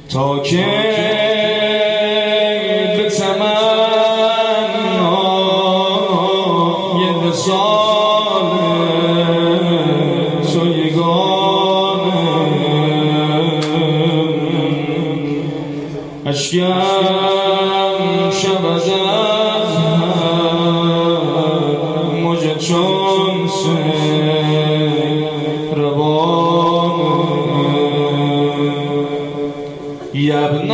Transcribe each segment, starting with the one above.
تا که به تمنای وصال تو یگانه اشکم شود از موج چون يا ابن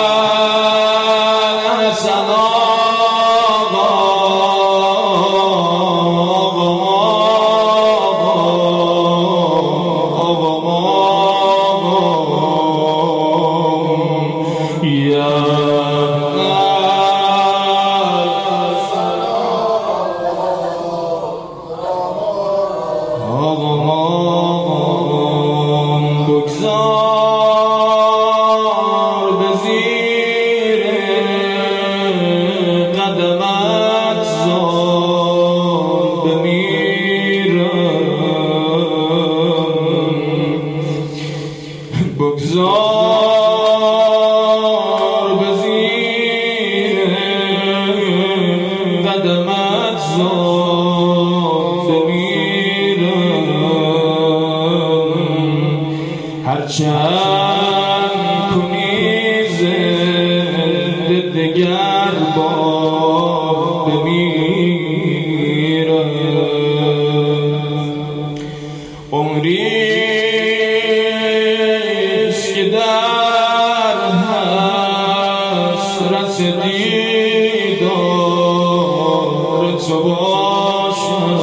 بگذار به زیر قدمت زار بمیرم هرچند کنی زنده دگر بار بمیرم عمری در حسرت دیدار تو باشم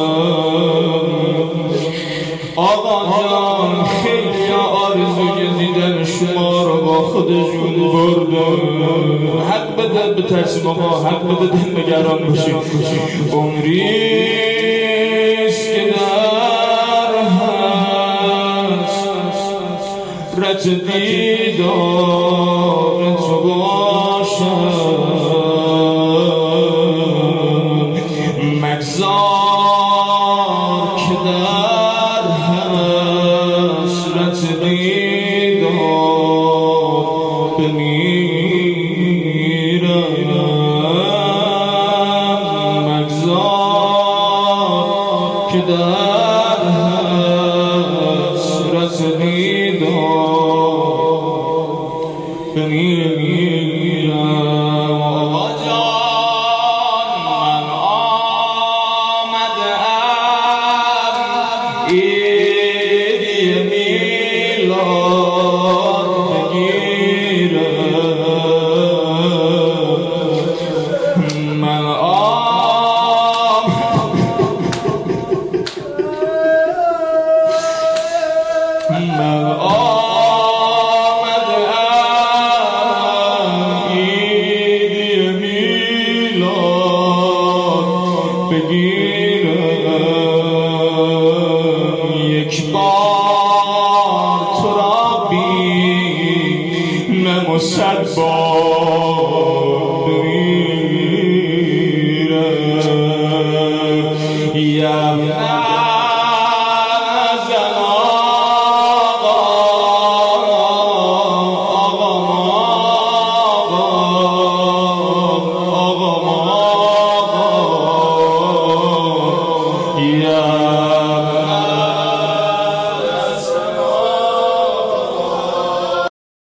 آقا جان خیلی آرزوی دیدن شما رو با خودشون بردم حق بده به ترسیم آقا حق بده دل نگران باشیم عمریست که در رت دیدار تو باشم مگذار که در حسرت دیدار بمیرم مگذار که در حسرت دیدار بمیرم آقا جان من آمدم عیدی میلاد بگیرم من یک بار تو را بینم و صد بار